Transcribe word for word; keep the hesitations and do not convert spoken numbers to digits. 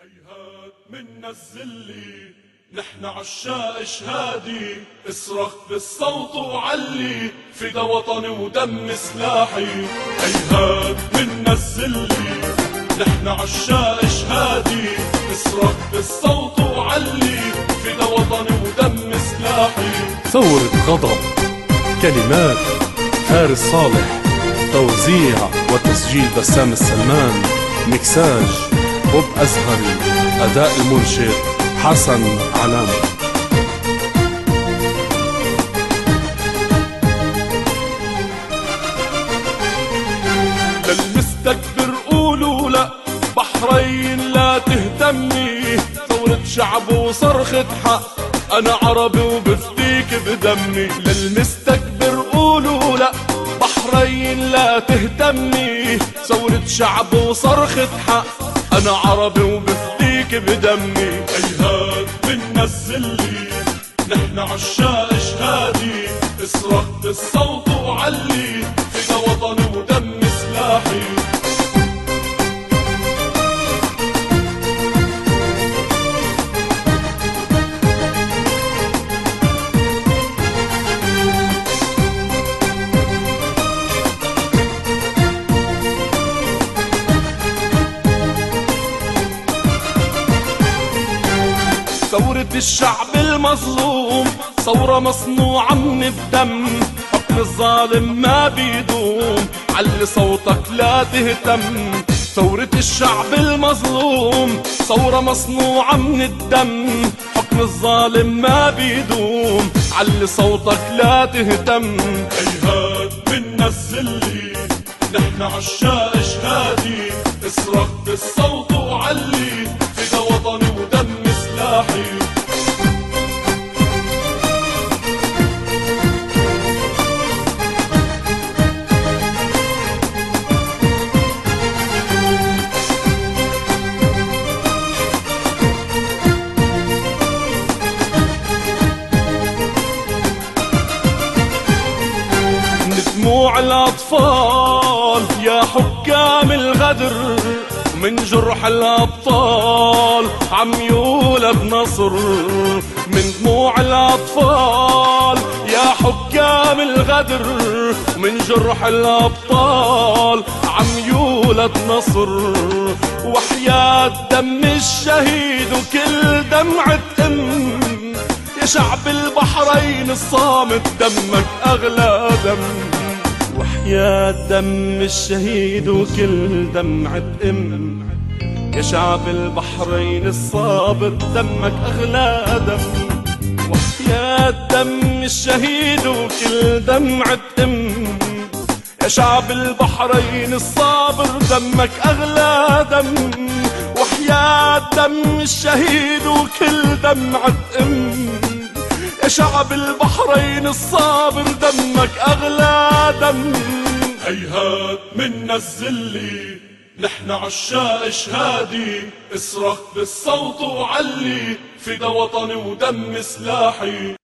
هيهات من الزلي نحن عشاق اشهادي، اصرخ بالصوت وعلي فدا وطني ودم سلاحي. هيهات من الزلي نحن عشاق اشهادي، اصرخ بالصوت وعلي فدا وطني ودم سلاحي. ثورة غضب، كلمات فارس صالح، توزيع وتسجيل بسام السلمان، مكساج بوب أزهري، أداء المنشد حسن علام. للمستكبر قولوا لا، بحرين لا تهتمي، ثورة شعب وصرخة حق، أنا عربي وبفديك بدمي. للمستكبر قولوا لا، بحرين لا تهتمي، ثورة شعب وصرخة حق، أنا عربي وبفديك بدمي. هيهات من الزلي نحن عشاق اشهادي، اصرخ بالصوت وعلي فدا وطني ودم سلاحي. ثورة الشعب المظلوم ثورة مصنوعة من الدم، حكم الظالم ما بيدوم، علي صوتك لا تهتم. ثورة الشعب المظلوم ثورة مصنوعة من الدم، حكم الظالم ما بيدوم، علي صوتك لا تهتم. هيهات من الزلي نحن عشاق اشهادي، اصرخ بالصوت وعلي فدا وطني ودم سلاحي. دموع الأطفال يا حكام الغدر، من جرح الأبطال عم يولد نصر. من دموع الأطفال يا حكام الغدر، من جرح الأبطال عم يولد نصر. وحياة دم الشهيد وكل دمعة أم، يا شعب البحرين الصامت دمك أغلى دم. وحياة دم الشهيد وكل دمعة أم، يا شعب البحرين الصابت دمك أغلى دم. وحياة دم الشهيد وكل دمعة أم، يا شعب البحرين الصابر دمك أغلى دم. وحياة دم الشهيد وكل دمعة أم، يا شعب البحرين الصابر دمك أغلى دم. هيهات من الزلي نحن عشاق اشهادي، اصرخ بالصوت وعلي فدا وطني ودم سلاحي.